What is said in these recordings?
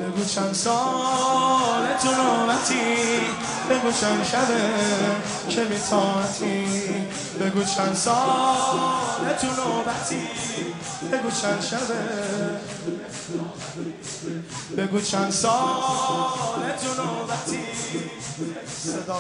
بگو چند سال تو نوبتی، بگو چند شبه که بی‌طاعتی، بگو چند سال تو نوبتی، بگو چند شبه، بگو چند سال تو نوبتی. صدا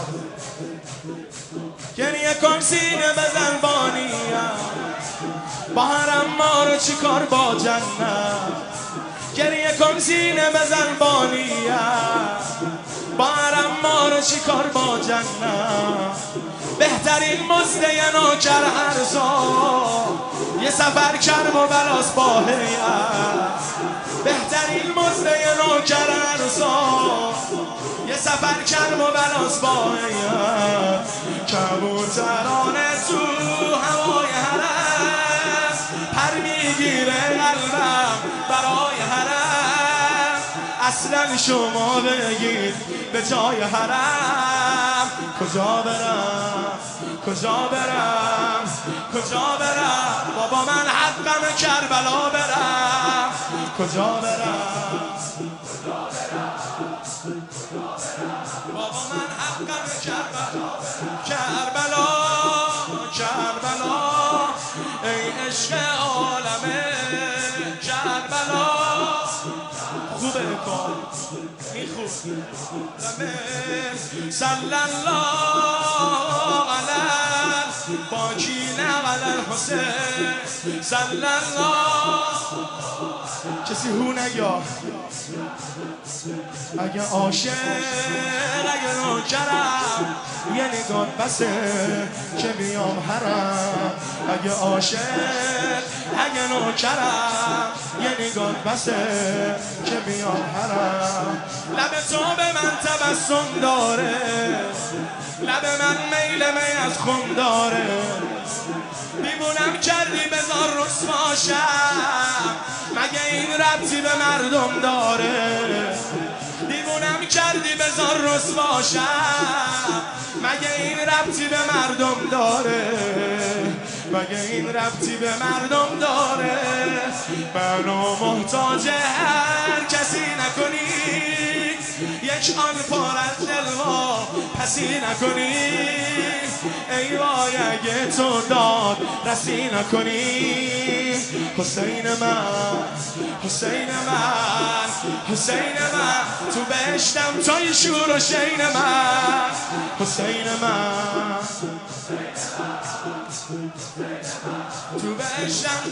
گریه کن سینه بزن بانیم، با حرم ما رو چی کار با جنت. گریه کن سینه بزن بانیم، با حرم ما رو چی کار با جنت. بهترین مزده نوکر ارزا یه سفر کرم و بلاس با هیئت. بهترین مزده نوکر ارزا یه سفر کرم و بلاس با هیئت. کبوترانه تو هوای حرم، پر میگیره قلبم برای حرم. اصلا شما بگید به جای حرم کجا برم، کجا برم، کجا برم. بابا من حقم کربلا برم، کجا برم، بابا من حقم کربلا. کربلا کربلا ای عشق عالمه کربلا. خوبه کار این خوب. صلی الله علی باکین علی الحسین. صلی الله. کسی هو نگاه اگه عاشق اگه نوکرم یه نگاه بسه که بیام حرم. اگه عاشق اگه نوکرم یه نگاه بسه که بیام حرم. لب تو به من تبسم داره، لب من میل می از خم داره. دیوونم کردی بذار رسواشم، مگه این ربطی به مردم داره. دیوونم کردی بذار رسواشم، مگه این ربطی به مردم داره. مگه این ربطی به مردم داره. منو محتاج هر کسی نکنی، یک آن پر از دلوا پسی نکنی. ای وای اگه تو داد رسی نکنی. حسین من، حسین من، حسین من، تو بهشتم توی شور و شین من. حسین من تو بهشتم.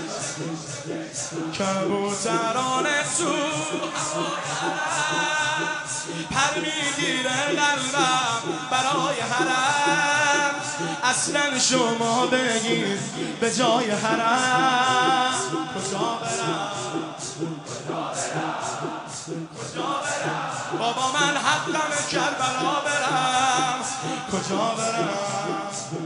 کبوترانه تو پر میگیره قلبم برای حرم. اصلا شما بگید به جای حرم کجا برم، کجا برم. بابا من حقم کربلا برم، کجا برم.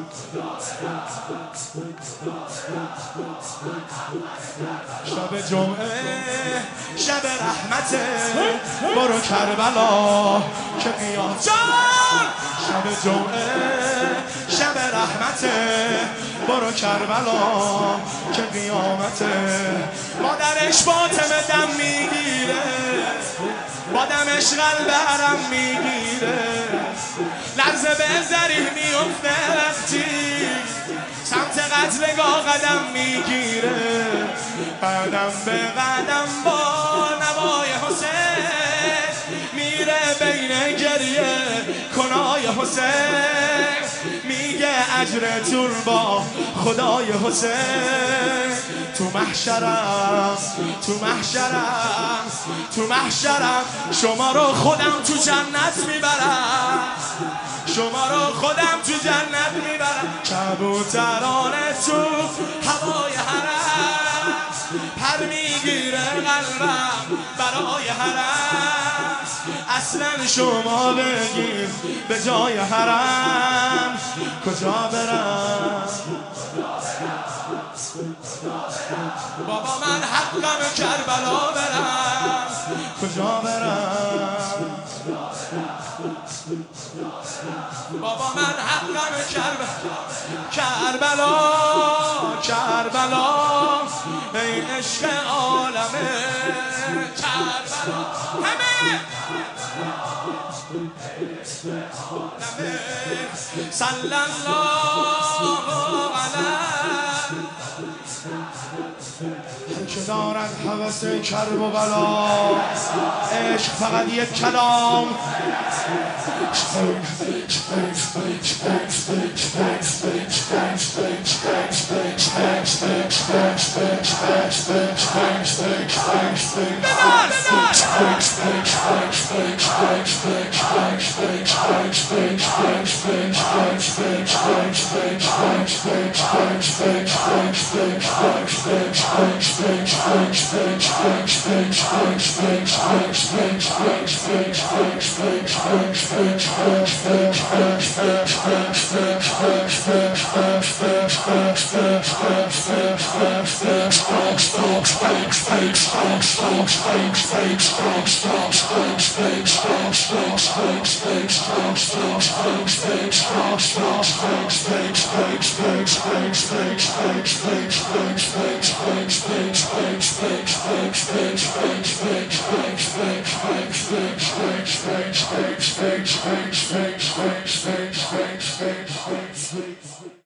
شب جمعه شب رحمته، برو کربلا که قیام جان. شب جمعه شب رحمته، برو کربلا که قیامته. مادرش فاطمه دم میگیره، با دمش قلب حرم میگیره. لرزه به ذریح میفته وقتی سمت قتلگاه قدم میگیره. قدم به قدم با نوای حسین میره بین گریه کنای حسین. میگه اجرتون با خدای حسین. تو محشرم، تو محشرم، تو محشرم شما رو خودم تو جنت میبرم. شما رو خودم تو جنت میبرم. کبوترانه تو هوای حرم، پر میگیره قلبم برای حرم. اصلا شما بگید به جای حرم کجا برم. بابا من حقم کربلا برم، کجا برم. بابا من حقم کربلا، کربلا ای عشق عالمه کربلا همه صلی الله علیه که دارد هوس کرب و بلا عشق فقط یک کلام